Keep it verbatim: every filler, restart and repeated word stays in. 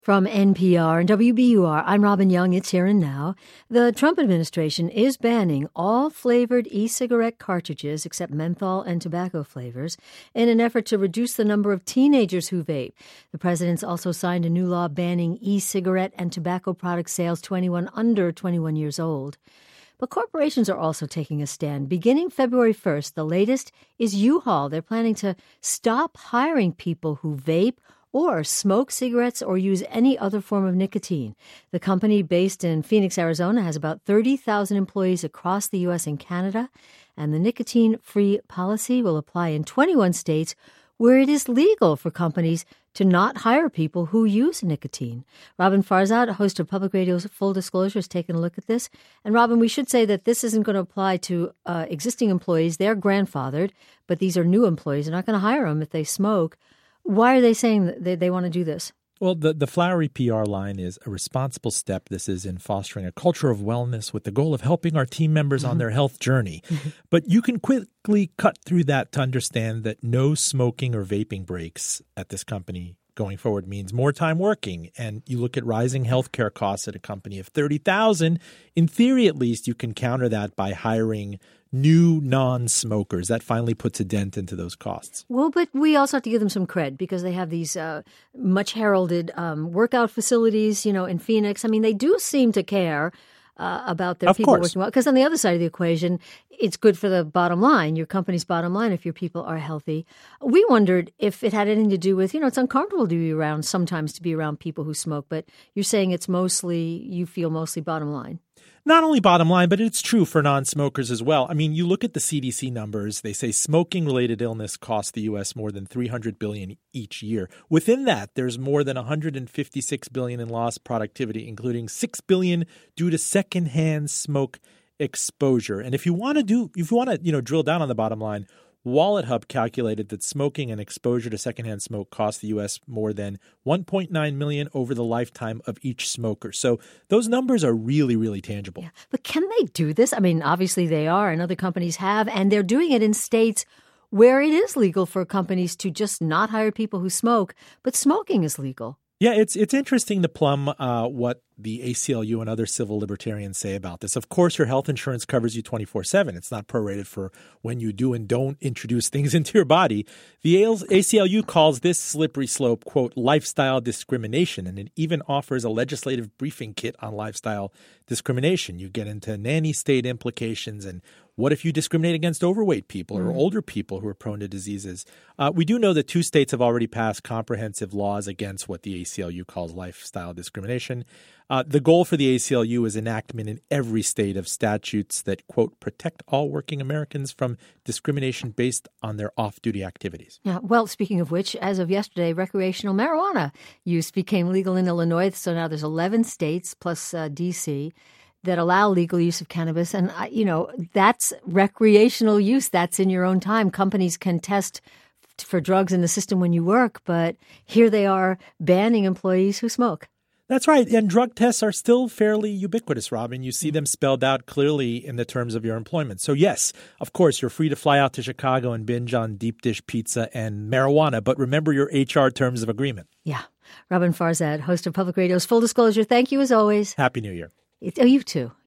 From N P R and W B U R, I'm Robin Young. It's Here and Now. The Trump administration is banning all flavored e-cigarette cartridges except menthol and tobacco flavors in an effort to reduce the number of teenagers who vape. The president's also signed a new law banning e-cigarette and tobacco product sales to anyone under twenty-one years old. But corporations are also taking a stand. Beginning February first, the latest is U-Haul. They're planning to stop hiring people who vape or smoke cigarettes or use any other form of nicotine. The company, based in Phoenix, Arizona, has about thirty thousand employees across the U S and Canada, and the nicotine-free policy will apply in twenty-one states where it is legal for companies to not hire people who use nicotine. Robin Farzad, host of Public Radio's Full Disclosure, has taken a look at this. And Robin, we should say that this isn't going to apply to uh, existing employees. They're grandfathered, but these are new employees. They're not going to hire them if they smoke. Why are they saying that they, they want to do this? Well, the, the flowery P R line is a responsible step. This is in fostering a culture of wellness with the goal of helping our team members on their health journey. But you can quickly cut through that to understand that no smoking or vaping breaks at this company going forward means more time working. And you look at rising healthcare costs at a company of thirty thousand. In theory, at least, you can counter that by hiring new non-smokers. That finally puts a dent into those costs. Well, but we also have to give them some cred because they have these uh, much heralded um, workout facilities, you know, in Phoenix. I mean, they do seem to care uh, about their of people course. working well. Because on the other side of the equation, it's good for the bottom line, your company's bottom line, if your people are healthy. We wondered if it had anything to do with, you know, it's uncomfortable to be around, sometimes to be around people who smoke, but you're saying it's mostly, you feel mostly bottom line. Not only bottom line, but it's true for non-smokers as well. I mean, you look at the C D C numbers. They say smoking-related illness costs the U S more than three hundred billion dollars each year. Within that, there's more than one hundred fifty-six billion dollars in lost productivity, including six billion dollars due to secondhand smoke exposure. And if you want to do, if you want to, you know, drill down on the bottom line, WalletHub calculated that smoking and exposure to secondhand smoke cost the U S more than one point nine million dollars over the lifetime of each smoker. So those numbers are really, really tangible. Yeah. But can they do this? I mean, obviously they are, and other companies have, and they're doing it in states where it is legal for companies to just not hire people who smoke, but smoking is legal. Yeah, it's it's interesting to plumb uh, what the A C L U and other civil libertarians say about this. Of course, your health insurance covers you twenty-four seven. It's not prorated for when you do and don't introduce things into your body. The A C L U calls this slippery slope, quote, lifestyle discrimination, and it even offers a legislative briefing kit on lifestyle discrimination. You get into nanny state implications and what if you discriminate against overweight people or older people who are prone to diseases? Uh, we do know that two states have already passed comprehensive laws against what the A C L U calls lifestyle discrimination. Uh, the goal for the A C L U is enactment in every state of statutes that, quote, protect all working Americans from discrimination based on their off-duty activities. Yeah, well, speaking of which, as of yesterday, recreational marijuana use became legal in Illinois. So now there's eleven states plus uh, D C that allow legal use of cannabis. And, uh, you know, that's recreational use. That's in your own time. Companies can test for drugs in the system when you work, but here they are banning employees who smoke. That's right. And drug tests are still fairly ubiquitous, Robin. You see them spelled out clearly in the terms of your employment. So, yes, of course, you're free to fly out to Chicago and binge on deep dish pizza and marijuana. But remember your H R terms of agreement. Yeah. Robin Farzad, host of Public Radio's Full Disclosure. Thank you as always. Happy New Year. It's, oh, you too.